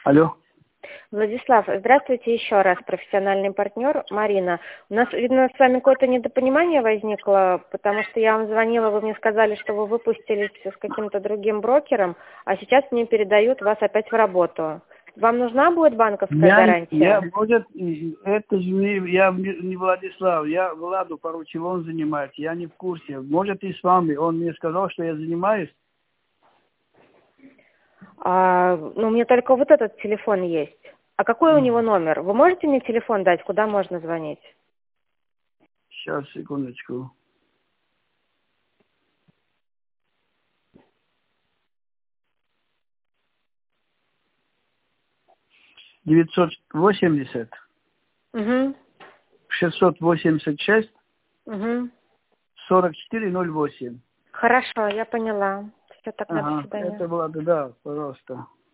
Алло. Владислав, здравствуйте еще раз, профессиональный партнер Марина. У нас, видно, с вами какое-то недопонимание возникло, потому что я вам звонила, вы мне сказали, что вы выпустились с каким-то другим брокером, а сейчас мне передают вас опять в работу. Вам нужна будет банковская гарантия? Это же я не Владислав, я Владу поручил, он занимается, я не в курсе. Может и с вами, он мне сказал, что я занимаюсь. Ну, у меня только вот этот телефон есть. А какой у него номер? Вы можете мне телефон дать, куда можно звонить? Сейчас, секундочку. (980) Угу. 686 Угу. 4408. Хорошо, я поняла. Все, тогда до Ага, свидания. это Влада, да, пожалуйста.